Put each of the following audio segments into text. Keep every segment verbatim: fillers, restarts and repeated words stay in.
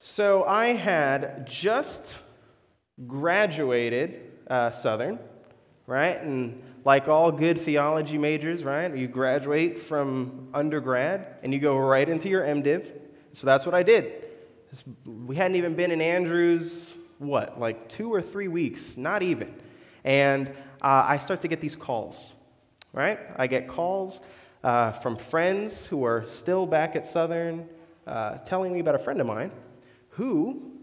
So I had just graduated uh, Southern, right? And like all good theology majors, right? You graduate from undergrad and you go right into your MDiv. So that's what I did. We hadn't even been in Andrews, what, like two or three weeks, not even. And uh, I start to get these calls, right? I get calls uh, from friends who are still back at Southern uh, telling me about a friend of mine who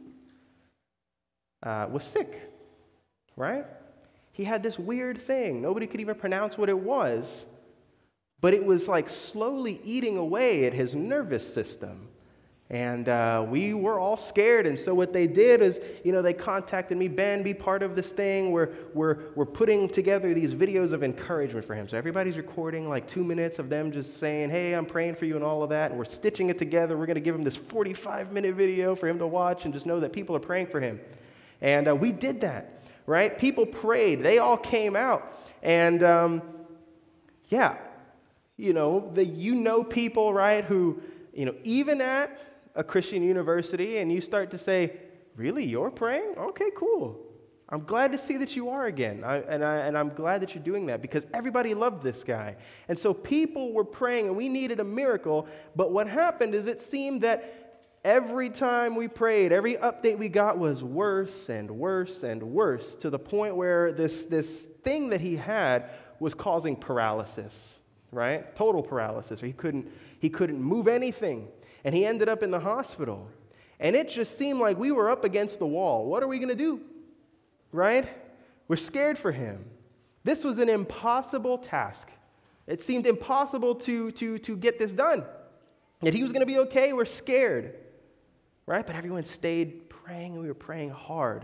uh, was sick, right? He had this weird thing. Nobody could even pronounce what it was, but it was like slowly eating away at his nervous system. And uh, we were all scared, and so what they did is, you know, they contacted me, Ben, be part of this thing. We're, we're, we're putting together these videos of encouragement for him. So everybody's recording like two minutes of them just saying, hey, I'm praying for you and all of that, and we're stitching it together. We're going to give him this forty-five minute video for him to watch and just know that people are praying for him. And uh, we did that, right? People prayed. They all came out. And, um, yeah, you know, the, you know people, right, who, you know, even at a Christian university, and you start to say, really, you're praying? Okay, cool. I'm glad to see that you are again, I, and, I, and I'm glad that you're doing that because everybody loved this guy. And so people were praying, and we needed a miracle, but what happened is it seemed that every time we prayed, every update we got was worse and worse and worse to the point where this, this thing that he had was causing paralysis, right? Total paralysis. He couldn't, he couldn't move anything. And he ended up in the hospital. And it just seemed like we were up against the wall. What are we going to do? Right? We're scared for him. This was an impossible task. It seemed impossible to, to, to get this done. That he was going to be okay. We're scared. Right? But everyone stayed praying, and we were praying hard.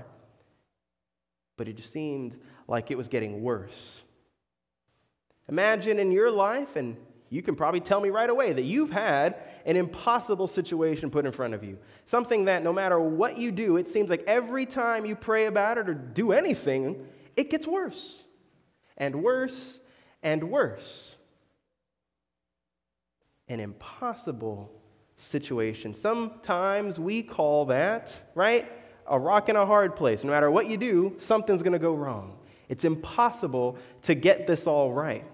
But it just seemed like it was getting worse. Imagine in your life, and you can probably tell me right away that you've had an impossible situation put in front of you. Something that no matter what you do, it seems like every time you pray about it or do anything, it gets worse and worse and worse. An impossible situation. Sometimes we call that, right, a rock in a hard place. No matter what you do, something's going to go wrong. It's impossible to get this all right.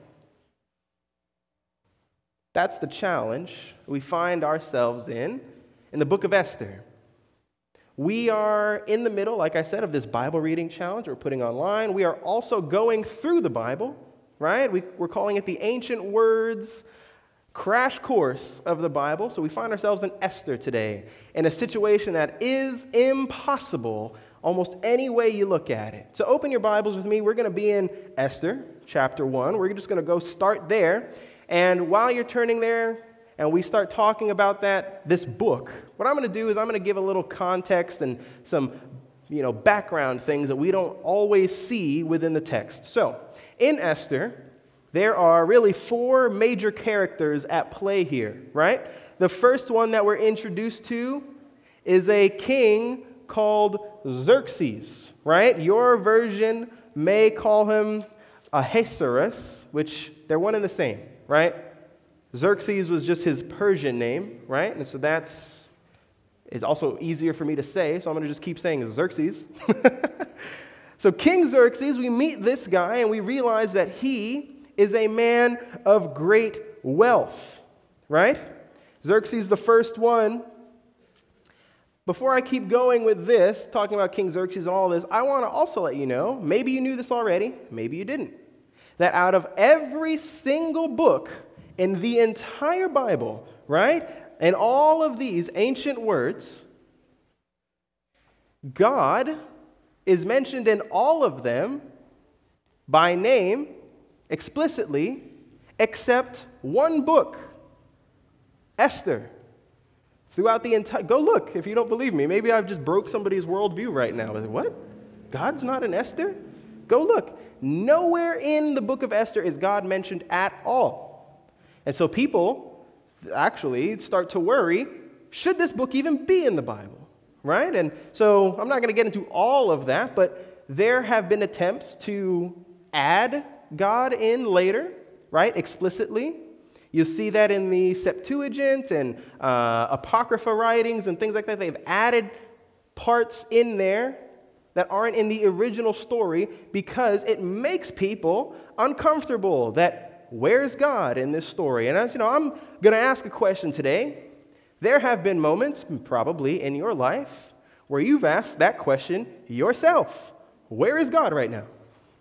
That's the challenge we find ourselves in in the book of Esther. We are in the middle, like I said, of this Bible reading challenge we're putting online. We are also going through the Bible, right? We, we're calling it the Ancient Words Crash Course of the Bible. So we find ourselves in Esther today in a situation that is impossible almost any way you look at it. So open your Bibles with me. We're going to be in Esther chapter one. We're just going to go start there. And while you're turning there and we start talking about that, this book, what I'm going to do is I'm going to give a little context and some, you know, background things that we don't always see within the text. So, in Esther, there are really four major characters at play here, right? The first one that we're introduced to is a king called Xerxes, right? Your version may call him Ahasuerus, which they're one and the same. Right? Xerxes was just his Persian name, right? And so that's, it's also easier for me to say, so I'm going to just keep saying Xerxes. So King Xerxes, we meet this guy and we realize that he is a man of great wealth, right? Xerxes the first one. Before I keep going with this, talking about King Xerxes and all this, I want to also let you know, maybe you knew this already, maybe you didn't, that out of every single book in the entire Bible, right, and all of these ancient words, God is mentioned in all of them by name explicitly, except one book, Esther. Throughout the entire, go look if you don't believe me. Maybe I've just broke somebody's worldview right now. What? God's not in Esther? Go look. Nowhere in the book of Esther is God mentioned at all. And so people actually start to worry, should this book even be in the Bible, right? And so I'm not going to get into all of that, but there have been attempts to add God in later, right, explicitly. You see that in the Septuagint and uh, Apocrypha writings and things like that. They've added parts in there that aren't in the original story because it makes people uncomfortable. That where's God in this story? And as you know, I'm going to ask a question today. There have been moments, probably in your life, where you've asked that question yourself. Where is God right now?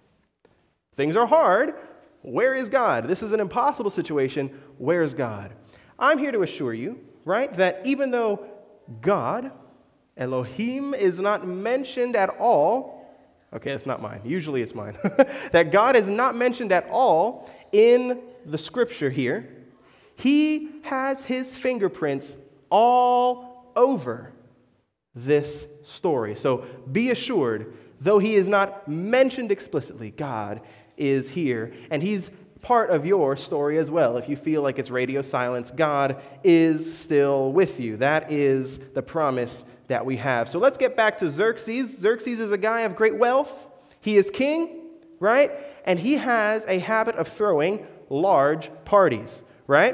Things are hard. Where is God? This is an impossible situation. Where is God? I'm here to assure you, right, that even though God, Elohim, is not mentioned at all, okay, it's not mine. Usually it's mine. That God is not mentioned at all in the scripture here. He has his fingerprints all over this story. So be assured, though he is not mentioned explicitly, God is here, and he's part of your story as well. If you feel like it's radio silence, God is still with you. That is the promise that we have. So let's get back to Xerxes. Xerxes is a guy of great wealth. He is king, right? And he has a habit of throwing large parties, right?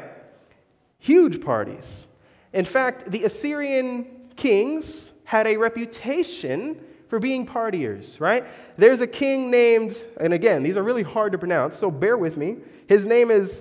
Huge parties. In fact, the Assyrian kings had a reputation for being partiers, right? There's a king named, and again, these are really hard to pronounce, so bear with me. His name is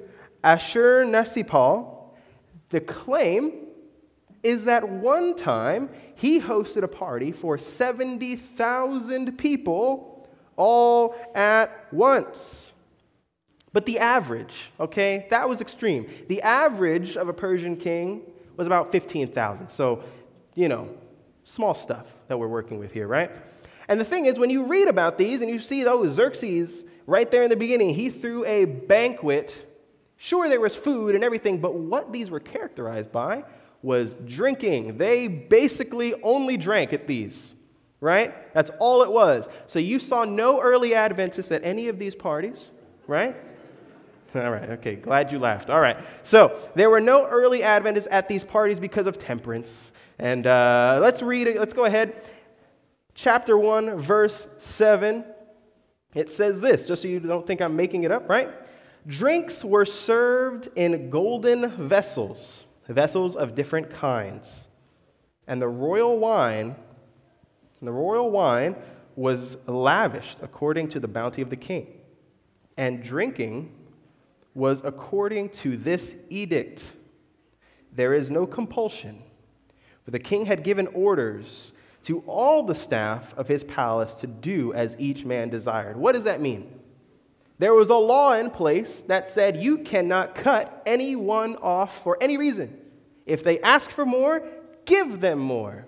Ashurnasirpal. The claim is that one time he hosted a party for seventy thousand people all at once. But the average, okay, that was extreme. The average of a Persian king was about fifteen thousand. So, you know, small stuff that we're working with here, right? And the thing is, when you read about these and you see, oh, Xerxes, right there in the beginning, he threw a banquet. Sure, there was food and everything, but what these were characterized by was drinking. They basically only drank at these, right? That's all it was. So you saw no early Adventists at any of these parties, right? All right, okay, glad you laughed. All right, so there were no early Adventists at these parties because of temperance. And uh, let's read it. Let's go ahead. Chapter one, verse seven. It says this, just so you don't think I'm making it up, right? Drinks were served in golden vessels, vessels of different kinds. And the royal wine, the royal wine was lavished according to the bounty of the king. And drinking was according to this edict. There is no compulsion. For the king had given orders to all the staff of his palace to do as each man desired. What does that mean? There was a law in place that said you cannot cut anyone off for any reason. If they ask for more, give them more.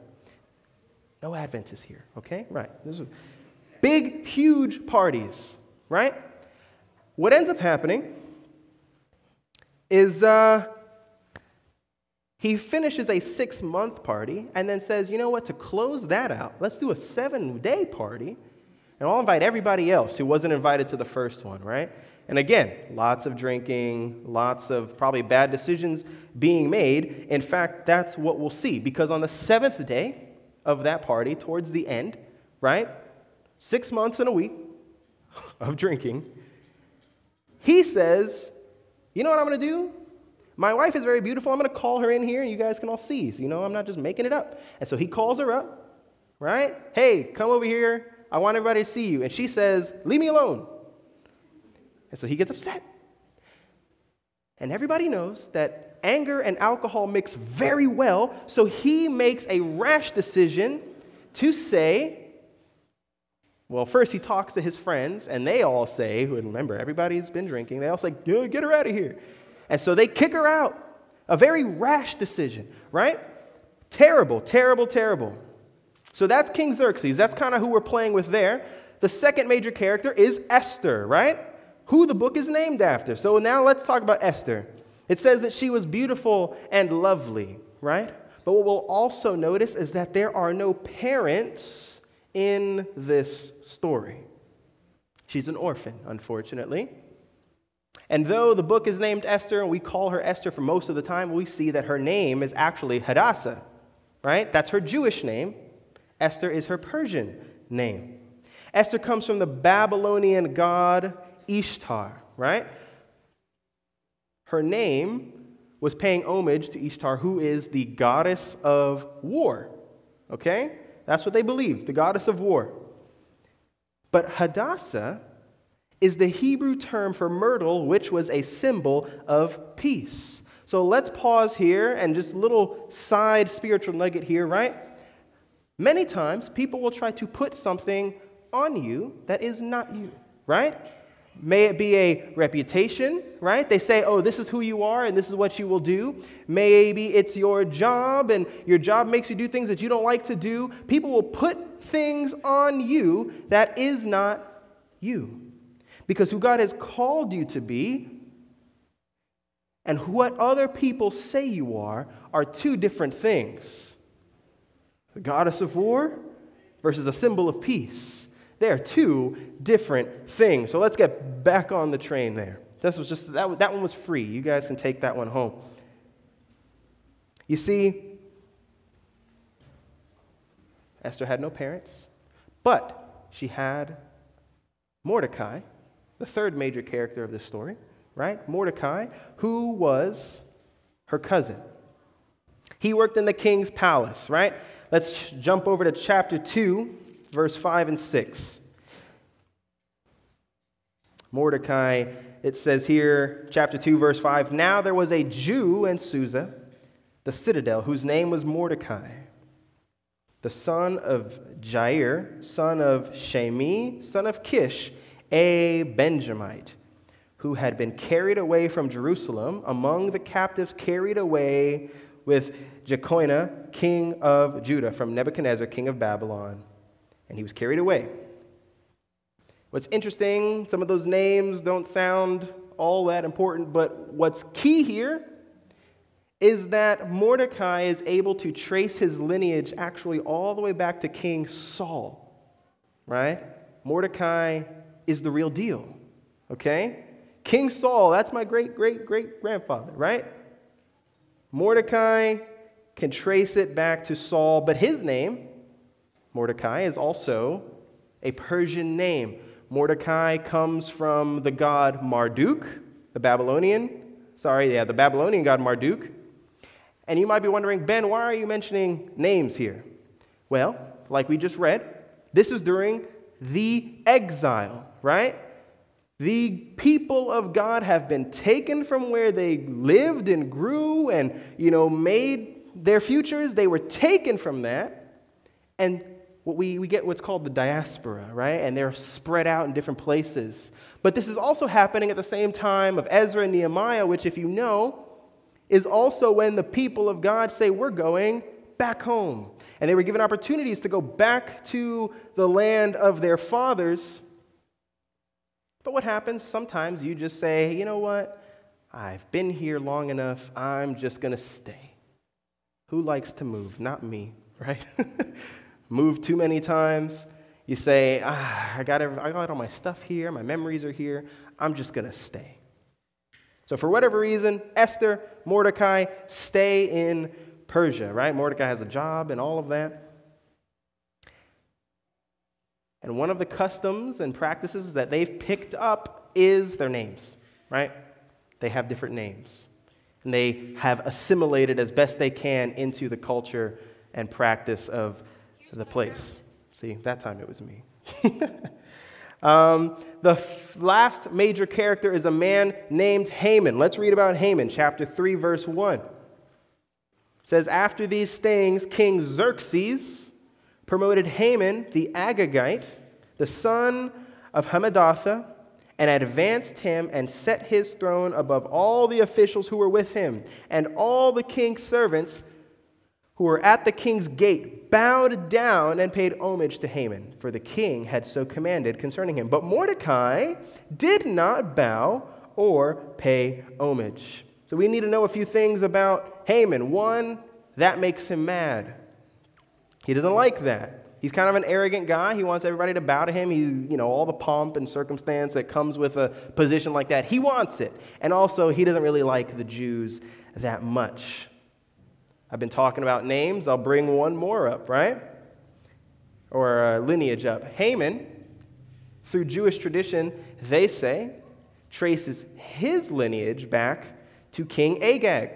No Adventists here, okay? Right. This is big, huge parties, right? What ends up happening is uh, he finishes a six-month party and then says, you know what, to close that out, let's do a seven-day party, and I'll invite everybody else who wasn't invited to the first one, right? And again, lots of drinking, lots of probably bad decisions being made. In fact, that's what we'll see, because on the seventh day of that party, towards the end, right, six months and a week of drinking, he says, you know what I'm going to do? My wife is very beautiful. I'm going to call her in here, and you guys can all see. So, you know, I'm not just making it up. And so he calls her up, right? Hey, come over here. I want everybody to see you. And she says, leave me alone. And so he gets upset. And everybody knows that anger and alcohol mix very well, so he makes a rash decision to say, well, first he talks to his friends, and they all say, remember, everybody's been drinking, they all say, get her out of here. And so they kick her out. A very rash decision, right? Terrible, terrible, terrible. So that's King Xerxes. That's kind of who we're playing with there. The second major character is Esther, right? Who the book is named after. So now let's talk about Esther. It says that she was beautiful and lovely, right? But what we'll also notice is that there are no parents in this story. She's an orphan, unfortunately. And though the book is named Esther, and we call her Esther for most of the time, we see that her name is actually Hadassah, right? That's her Jewish name. Esther is her Persian name. Esther comes from the Babylonian god Ishtar, right? her name was paying homage to Ishtar, who is the goddess of war. Okay? That's what they believed, the goddess of war. But Hadassah is the Hebrew term for myrtle, which was a symbol of peace. So let's pause here and just a little side spiritual nugget here, right? Many times people will try to put something on you that is not you, right? May it be a reputation, right? They say, oh, this is who you are and this is what you will do. Maybe it's your job and your job makes you do things that you don't like to do. People will put things on you that is not you. Because who God has called you to be and what other people say you are are two different things. The goddess of war versus a symbol of peace. They are two different things. So let's get back on the train there. This was just that, that one was free. You guys can take that one home. You see, Esther had no parents, but she had Mordecai, the third major character of this story, right? Mordecai, who was her cousin. He worked in the king's palace, right? Let's jump over to chapter two, verse five and six. Mordecai, it says here, chapter two, verse five, now there was a Jew in Susa, the citadel, whose name was Mordecai, the son of Jair, son of Shemi, son of Kish, a Benjamite, who had been carried away from Jerusalem among the captives carried away with Jeconiah, king of Judah, from Nebuchadnezzar, king of Babylon. And he was carried away. What's interesting, some of those names don't sound all that important, but what's key here is that Mordecai is able to trace his lineage actually all the way back to King Saul, right? Mordecai is the real deal, okay? King Saul, that's my great-great-great-grandfather, right? Mordecai can trace it back to Saul, but his name, Mordecai, is also a Persian name. Mordecai comes from the god Marduk, the Babylonian, sorry, yeah, the Babylonian god Marduk. And you might be wondering, Ben, why are you mentioning names here? Well, like we just read, this is during the exile, right? The people of God have been taken from where they lived and grew and, you know, made their futures. They were taken from that. And what we, we get what's called the diaspora, right? And they're spread out in different places. But this is also happening at the same time of Ezra and Nehemiah, which, if you know, is also when the people of God say, we're going back home. And they were given opportunities to go back to the land of their fathers. But what happens? Sometimes you just say, you know what? I've been here long enough. I'm just going to stay. Who likes to move? Not me, right? Move too many times. You say, ah, I got every, I got all my stuff here. My memories are here. I'm just going to stay. So for whatever reason, Esther, Mordecai stay in Persia, right? Mordecai has a job and all of that. And one of the customs and practices that they've picked up is their names, right? They have different names. And they have assimilated as best they can into the culture and practice of the place. See, that time it was me. um, the f- last major character is a man named Haman. Let's read about Haman, chapter three, verse one. It says, after these things, King Xerxes promoted Haman the Agagite, the son of Hammedatha, and advanced him and set his throne above all the officials who were with him, and all the king's servants who were at the king's gate bowed down and paid homage to Haman, for the king had so commanded concerning him. But Mordecai did not bow or pay homage. So we need to know a few things about Haman. One, that makes him mad. He doesn't like that. He's kind of an arrogant guy. He wants everybody to bow to him. He, you know, all the pomp and circumstance that comes with a position like that. He wants it. And also, he doesn't really like the Jews that much. I've been talking about names. I'll bring one more up, right? Or a lineage up. Haman, through Jewish tradition, they say, traces his lineage back to King Agag.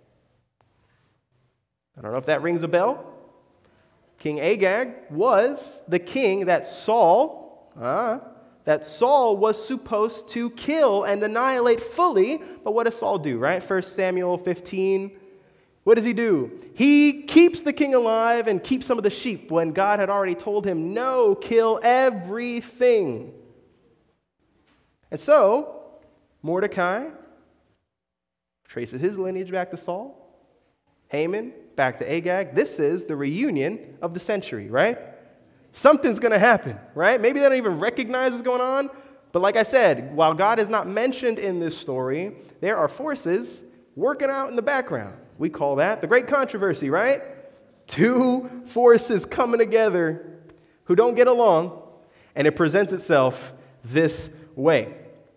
I don't know if that rings a bell. King Agag was the king that Saul, uh, that Saul was supposed to kill and annihilate fully. But what does Saul do, right? First Samuel fifteen. What does he do? He keeps the king alive and keeps some of the sheep when God had already told him, no, kill everything. And so, Mordecai traces his lineage back to Saul. Haman back to Agag. This is the reunion of the century, right? Something's going to happen, right? Maybe they don't even recognize what's going on. But like I said, while God is not mentioned in this story, there are forces working out in the background. We call that the great controversy, right? Two forces coming together who don't get along, and it presents itself this way.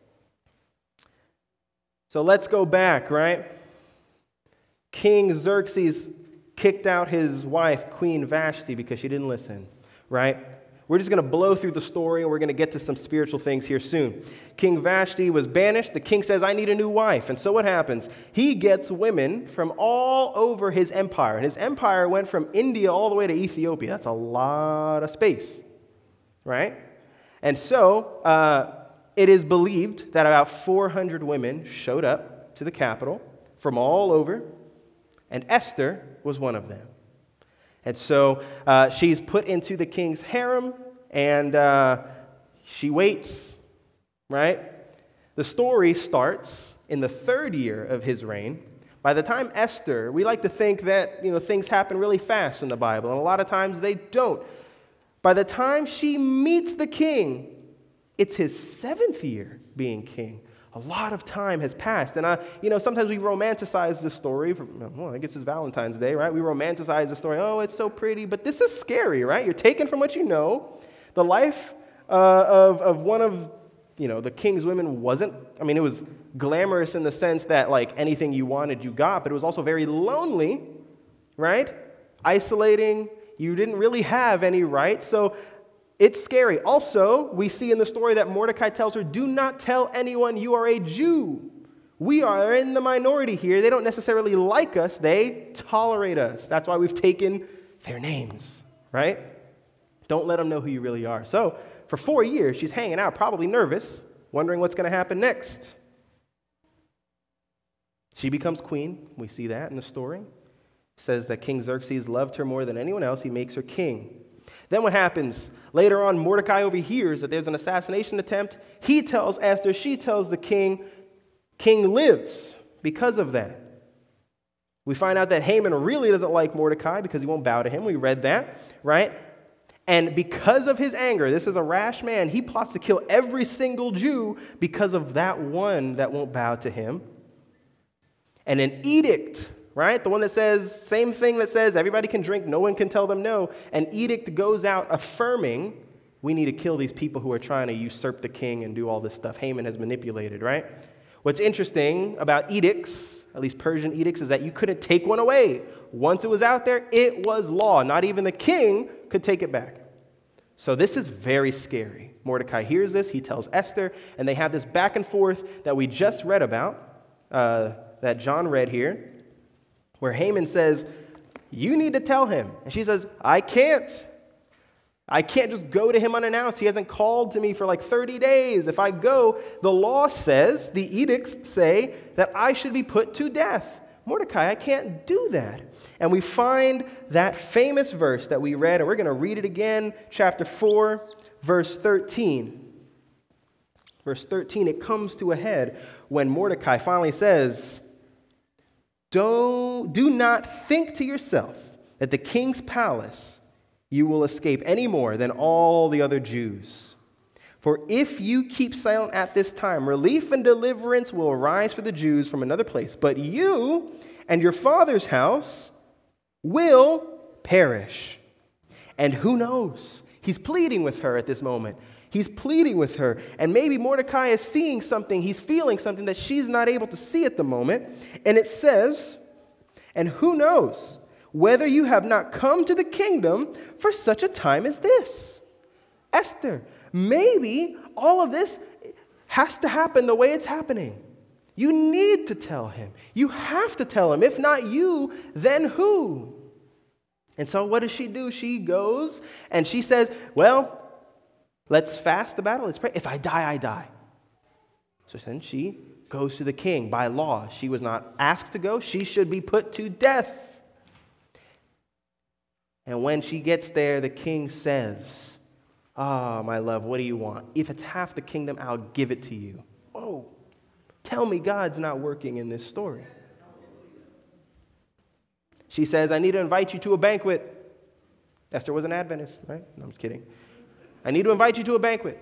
So let's go back, right? King Xerxes kicked out his wife, Queen Vashti, because she didn't listen, right? We're just going to blow through the story, and we're going to get to some spiritual things here soon. King Vashti was banished. The king says, I need a new wife. And so what happens? He gets women from all over his empire. And his empire went from India all the way to Ethiopia. That's a lot of space, right? And so uh, it is believed that about four hundred women showed up to the capital from all over, and Esther was one of them. And so uh, she's put into the king's harem, and uh, she waits, right? The story starts in the third year of his reign. By the time Esther, we like to think that, you know, things happen really fast in the Bible, and a lot of times they don't. By the time she meets the king, it's his seventh year being king. A lot of time has passed. And, uh, you know, sometimes we romanticize the story. For, well, I guess it's Valentine's Day, right? We romanticize the story. Oh, it's so pretty. But this is scary, right? You're taken from what you know. The life uh, of, of one of, you know, the king's women wasn't, I mean, it was glamorous in the sense that, like, anything you wanted, you got. But it was also very lonely, right? Isolating. You didn't really have any rights. So it's scary. Also, we see in the story that Mordecai tells her, do not tell anyone you are a Jew. We are in the minority here. They don't necessarily like us. They tolerate us. That's why we've taken their names, right? Don't let them know who you really are. So for four years, she's hanging out, probably nervous, wondering what's going to happen next. She becomes queen. We see that in the story. It says that King Xerxes loved her more than anyone else. He makes her king. Then what happens? Later on, Mordecai overhears that there's an assassination attempt. He tells Esther, she tells the king, king lives because of that. We find out that Haman really doesn't like Mordecai because he won't bow to him. We read that, right? And because of his anger, this is a rash man, he plots to kill every single Jew because of that one that won't bow to him. And an edict, right? The one that says, same thing that says everybody can drink, no one can tell them no. An edict goes out affirming we need to kill these people who are trying to usurp the king and do all this stuff Haman has manipulated, right? What's interesting about edicts, at least Persian edicts, is that you couldn't take one away. Once it was out there, it was law. Not even the king could take it back. So this is very scary. Mordecai hears this, he tells Esther, and they have this back and forth that we just read about, uh, that John read here, where Haman says, you need to tell him. And she says, I can't. I can't just go to him unannounced. He hasn't called to me for like thirty days. If I go, the law says, the edicts say, that I should be put to death. Mordecai, I can't do that. And we find that famous verse that we read, and we're going to read it again, chapter four, verse thirteen. Verse thirteen, it comes to a head when Mordecai finally says, Don't, do not think to yourself that the king's palace you will escape any more than all the other Jews. For if you keep silent at this time, relief and deliverance will arise for the Jews from another place. But you and your father's house will perish. And who knows? He's pleading with her at this moment. He's pleading with her. And maybe Mordecai is seeing something, he's feeling something that she's not able to see at the moment. And it says, and who knows whether you have not come to the kingdom for such a time as this. Esther, maybe all of this has to happen the way it's happening. You need to tell him. You have to tell him. If not you, then who? And so what does she do? She goes and she says, well, let's fast the battle. Let's pray. If I die, I die. So then she goes to the king. By law, she was not asked to go. She should be put to death. And when she gets there, the king says, ah, oh, my love, what do you want? If it's half the kingdom, I'll give it to you. Oh, tell me God's not working in this story. She says, I need to invite you to a banquet. Esther was an Adventist, right? No, I'm just kidding. I need to invite you to a banquet.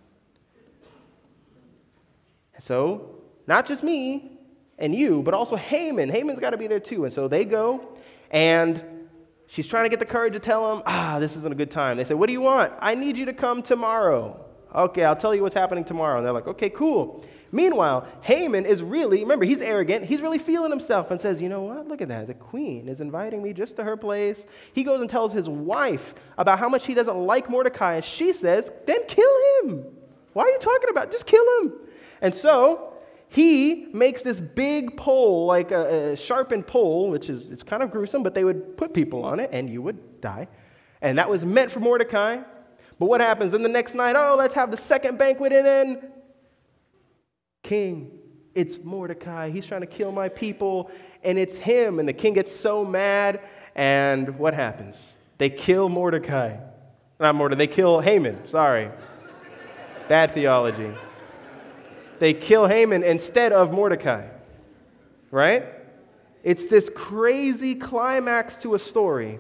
So, not just me and you, but also Haman. Haman's got to be there too. And so they go, and she's trying to get the courage to tell him, ah, this isn't a good time. They say, what do you want? I need you to come tomorrow. Okay, I'll tell you what's happening tomorrow. And they're like, okay, cool. Meanwhile, Haman is really, remember, he's arrogant. He's really feeling himself and says, you know what? Look at that. The queen is inviting me just to her place. He goes and tells his wife about how much he doesn't like Mordecai. And she says, then kill him. Why are you talking about? Just kill him. And so he makes this big pole, like a, a sharpened pole, which is it's kind of gruesome, but they would put people on it and you would die. And that was meant for Mordecai. But what happens? Then the next night, oh, let's have the second banquet, and then king, it's Mordecai. He's trying to kill my people, and it's him. And the king gets so mad, and what happens? They kill Mordecai. Not Mordecai, they kill Haman. Sorry. Bad theology. They kill Haman instead of Mordecai. Right? It's this crazy climax to a story.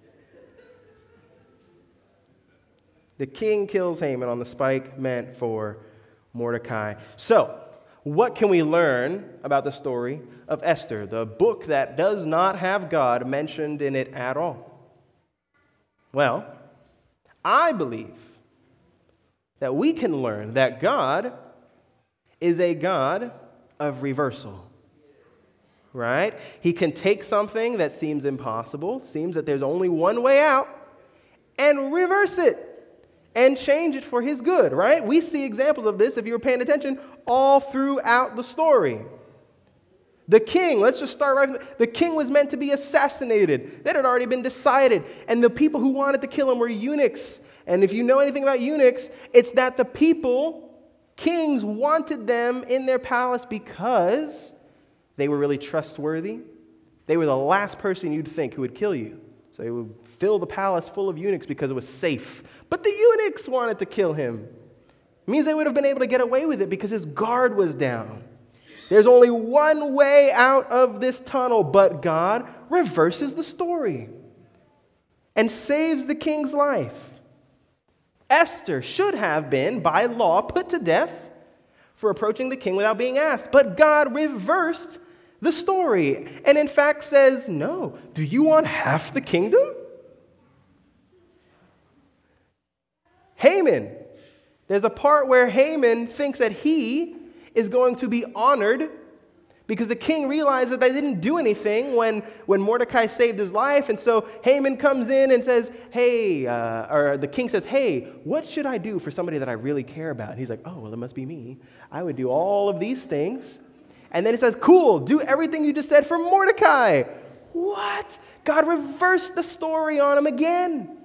The king kills Haman on the spike meant for Mordecai. So, what can we learn about the story of Esther, the book that does not have God mentioned in it at all? Well, I believe that we can learn that God is a God of reversal, right? He can take something that seems impossible, seems that there's only one way out, and reverse it. And change it for his good, right? We see examples of this, if you were paying attention, all throughout the story. The king, let's just start right from the, the king was meant to be assassinated. That had already been decided. And the people who wanted to kill him were eunuchs. And if you know anything about eunuchs, it's that the people, kings, wanted them in their palace because they were really trustworthy. They were the last person you'd think who would kill you. So they would fill the palace full of eunuchs because it was safe. But the eunuchs wanted to kill him. It means they would have been able to get away with it because his guard was down. There's only one way out of this tunnel, but God reverses the story and saves the king's life. Esther should have been, by law, put to death for approaching the king without being asked. But God reversed the story and in fact says, no, do you want half the kingdom? Haman. There's a part where Haman thinks that he is going to be honored because the king realized that they didn't do anything when, when Mordecai saved his life. And so Haman comes in and says, hey, uh, or the king says, hey, what should I do for somebody that I really care about? And he's like, oh, well, it must be me. I would do all of these things. And then he says, cool, do everything you just said for Mordecai. What? God reversed the story on him again.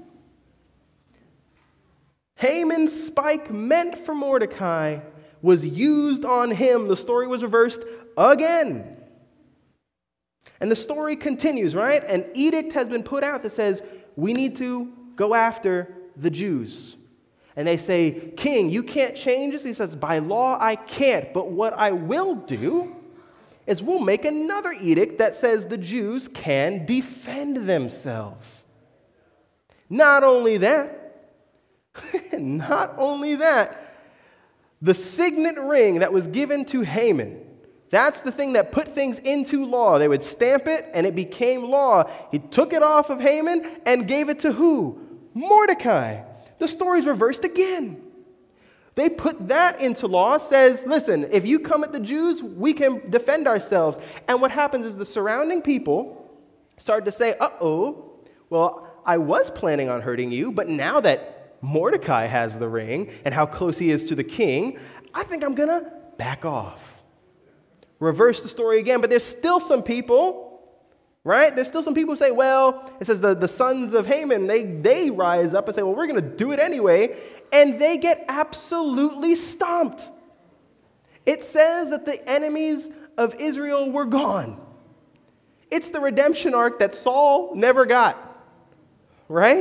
Haman's spike meant for Mordecai was used on him. The story was reversed again. And the story continues, right? An edict has been put out that says, we need to go after the Jews. And they say, King, you can't change this. He says, by law, I can't. But what I will do is we'll make another edict that says the Jews can defend themselves. Not only that, not only that, the signet ring that was given to Haman, that's the thing that put things into law. They would stamp it, and it became law. He took it off of Haman and gave it to who? Mordecai. The story's reversed again. They put that into law, says, listen, if you come at the Jews, we can defend ourselves. And what happens is the surrounding people start to say, uh-oh, well, I was planning on hurting you, but now that Mordecai has the ring and how close he is to the king, I think I'm going to back off. reverse the story again. But there's still some people, right? There's still some people who say, well, it says the, the sons of Haman, they, they rise up and say, well, we're going to do it anyway. And they get absolutely stomped. It says that the enemies of Israel were gone. It's the redemption arc that Saul never got, right?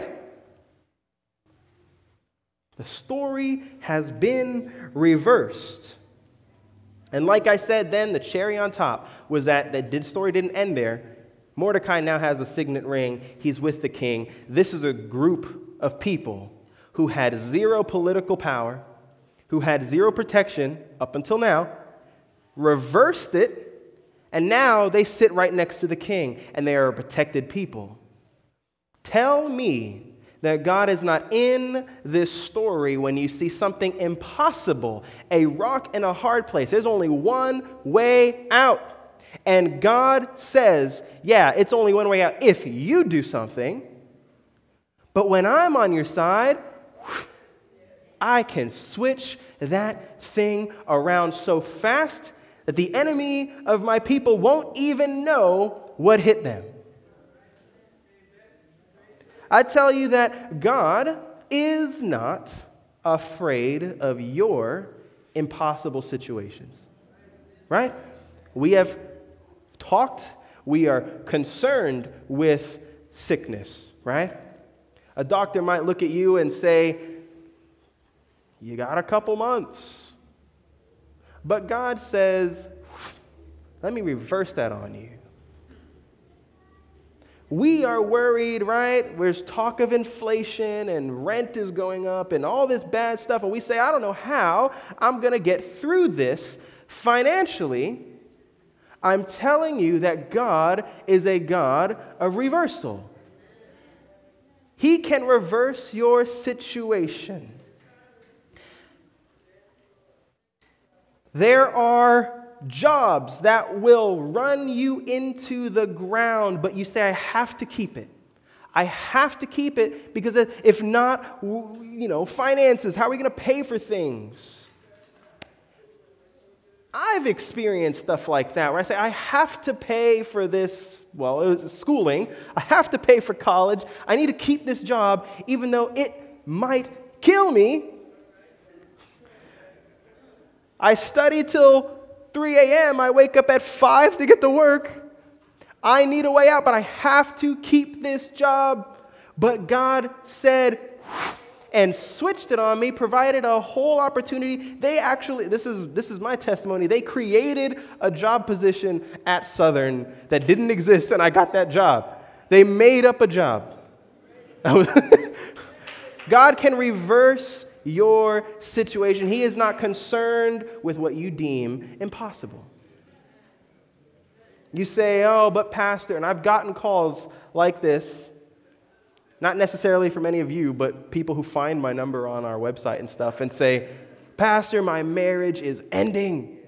The story has been reversed. And like I said then, the cherry on top was that the story didn't end there. Mordecai now has a signet ring. He's with the king. This is a group of people who had zero political power, who had zero protection up until now, reversed it, and now they sit right next to the king, and they are a protected people. Tell me that God is not in this story when you see something impossible, a rock in a hard place. There's only one way out. And God says, yeah, it's only one way out if you do something. But when I'm on your side, I can switch that thing around so fast that the enemy of my people won't even know what hit them. I tell you that God is not afraid of your impossible situations, right? We have talked, we are concerned with sickness, right? A doctor might look at you and say, you got a couple months. But God says, let me reverse that on you. We are worried, right? There's talk of inflation and rent is going up and all this bad stuff. And we say, I don't know how I'm going to get through this financially. I'm telling you that God is a God of reversal. He can reverse your situation. There are jobs that will run you into the ground, but you say, I have to keep it. I have to keep it because if not, you know, finances, how are we going to pay for things? I've experienced stuff like that where I say, I have to pay for this, well, it was schooling. I have to pay for college. I need to keep this job even though it might kill me. I study till three a.m. I wake up at five to get to work. I need a way out, but I have to keep this job. But God said, and switched it on me, provided a whole opportunity. They actually, this is, this is my testimony, they created a job position at Southern that didn't exist, and I got that job. They made up a job. God can reverse your situation. He is not concerned with what you deem impossible. You say, oh, but pastor, and I've gotten calls like this, not necessarily from any of you, but people who find my number on our website and stuff and say, pastor, my marriage is ending.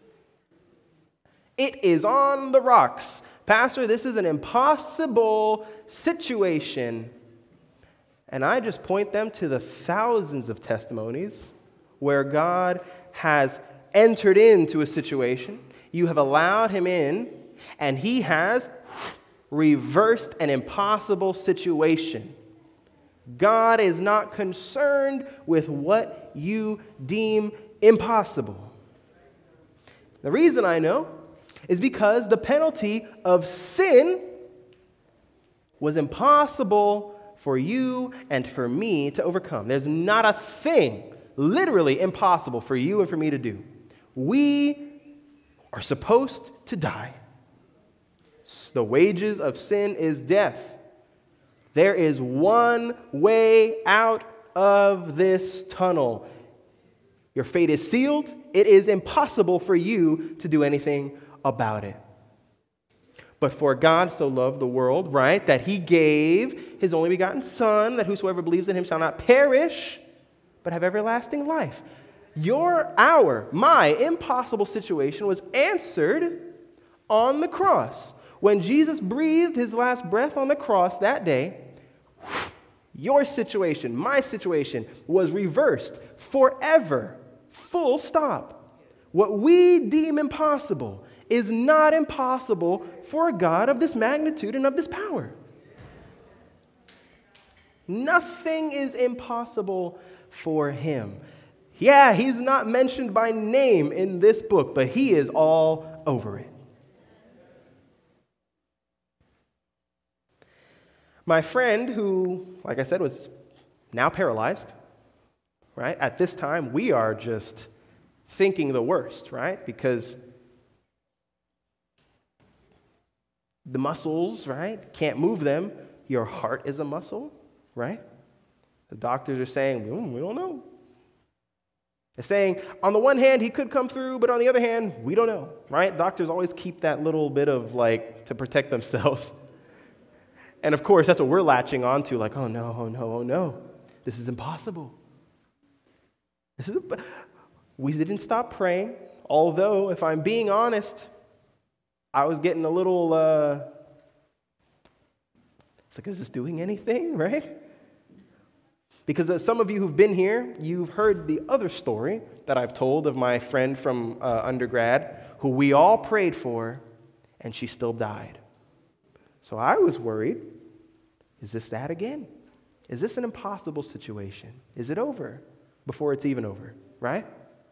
It is on the rocks. Pastor, this is an impossible situation. And I just point them to the thousands of testimonies where God has entered into a situation. You have allowed him in, and he has reversed an impossible situation. God is not concerned with what you deem impossible. The reason I know is because the penalty of sin was impossible for you and for me to overcome. There's not a thing literally impossible for you and for me to do. We are supposed to die. The wages of sin is death. There is one way out of this tunnel. Your fate is sealed. It is impossible for you to do anything about it. But for God so loved the world, right, that he gave his only begotten Son, that whosoever believes in him shall not perish, but have everlasting life. Your, our, my impossible situation was answered on the cross. When Jesus breathed his last breath on the cross that day, your situation, my situation, was reversed forever. Full stop. What we deem impossible is not impossible for a God of this magnitude and of this power. Nothing is impossible for him. Yeah, he's not mentioned by name in this book, but he is all over it. My friend, who, like I said, was now paralyzed, right? At this time, we are just thinking the worst, right? Because the muscles, right, can't move them. Your heart is a muscle, right? The doctors are saying, mm, we don't know. They're saying, on the one hand, he could come through, but on the other hand, we don't know, right? Doctors always keep that little bit of, like, to protect themselves. And of course, that's what we're latching on to, like, oh no, oh no, oh no. This is impossible. This is, we didn't stop praying, although, if I'm being honest, I was getting a little, uh, it's like, is this doing anything, right? Because uh, some of you who've been here, you've heard the other story that I've told of my friend from uh, undergrad, who we all prayed for, and she still died. So I was worried, is this that again? Is this an impossible situation? Is it over before it's even over, right?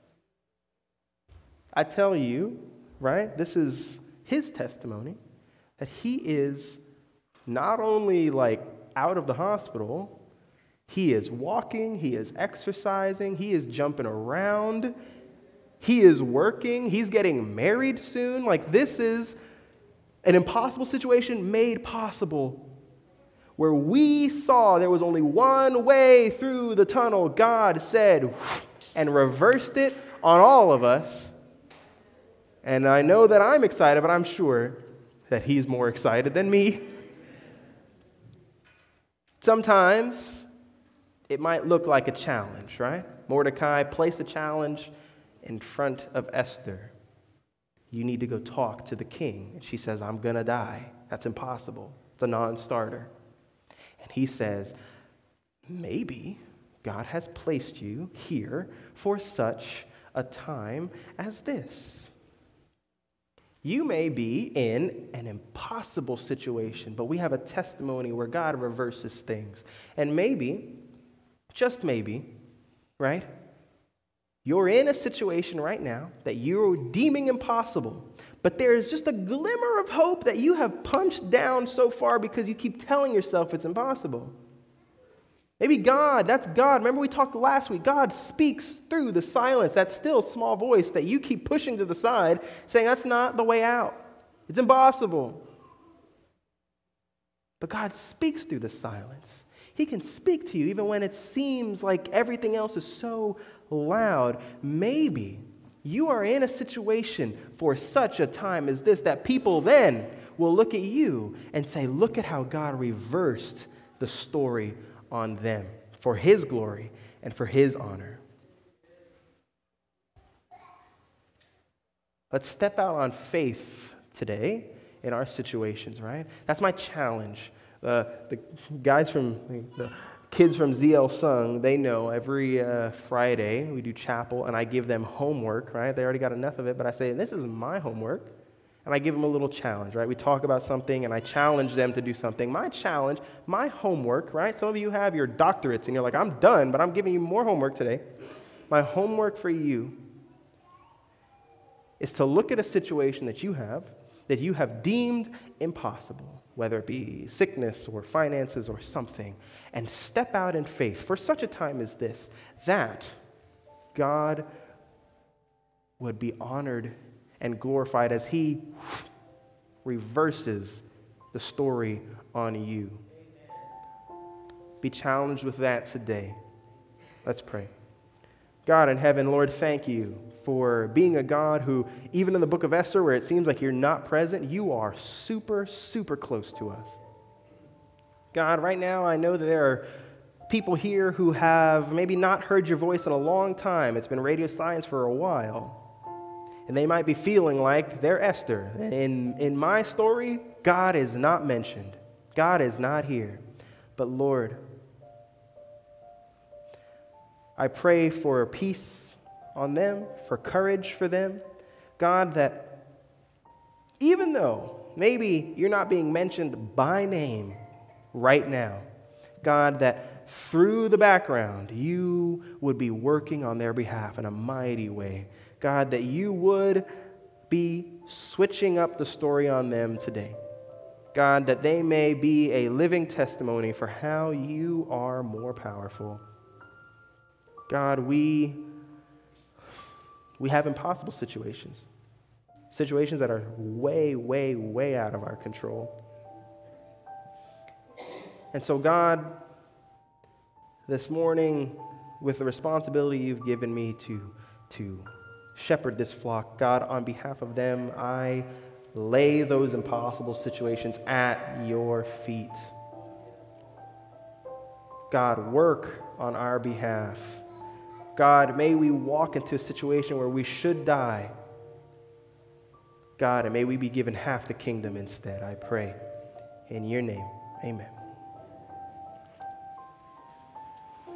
I tell you, right, this is his testimony, that he is not only like out of the hospital, he is walking, he is exercising, he is jumping around, he is working, he's getting married soon. Like, this is an impossible situation made possible, where we saw there was only one way through the tunnel. God said, and reversed it on all of us. And I know that I'm excited, but I'm sure that he's more excited than me. Sometimes it might look like a challenge, right? Mordecai placed a challenge in front of Esther. You need to go talk to the king. And she says, I'm going to die. That's impossible. It's a non-starter. And he says, maybe God has placed you here for such a time as this. You may be in an impossible situation, but we have a testimony where God reverses things. And maybe, just maybe, right? You're in a situation right now that you're deeming impossible, but there is just a glimmer of hope that you have punched down so far because you keep telling yourself it's impossible. Maybe God, that's God. Remember we talked last week, God speaks through the silence, that still small voice that you keep pushing to the side, saying that's not the way out. It's impossible. But God speaks through the silence. He can speak to you even when it seems like everything else is so loud. Maybe you are in a situation for such a time as this that people then will look at you and say, look at how God reversed the story on them for his glory and for his honor. Let's step out on faith today in our situations, right? That's my challenge. Uh, the guys from, the kids from Z L Sung, they know every uh, Friday we do chapel and I give them homework, right? They already got enough of it, but I say, this is my homework. And I give them a little challenge, right? We talk about something and I challenge them to do something. My challenge, my homework, right? Some of you have your doctorates and you're like, I'm done, but I'm giving you more homework today. My homework for you is to look at a situation that you have, that you have deemed impossible, whether it be sickness or finances or something, and step out in faith for such a time as this, that God would be honored and glorified as he reverses the story on you. Be challenged with that today. Let's pray. God in heaven, Lord, thank you for being a God who, even in the book of Esther, where it seems like you're not present, you are super, super close to us. God, right now I know that there are people here who have maybe not heard your voice in a long time. It's been radio silence for a while. And they might be feeling like they're Esther. In, in my story, God is not mentioned. God is not here. But Lord, I pray for peace on them, for courage for them. God, that even though maybe you're not being mentioned by name right now, God, that through the background, you would be working on their behalf in a mighty way. God, that you would be switching up the story on them today. God, that they may be a living testimony for how you are more powerful. God, we, we have impossible situations, situations that are way, way, way out of our control. And so, God, this morning, with the responsibility you've given me to, to shepherd this flock, God, on behalf of them, I lay those impossible situations at your feet. God, work on our behalf. God, may we walk into a situation where we should die. God, and may we be given half the kingdom instead, I pray. In your name, amen.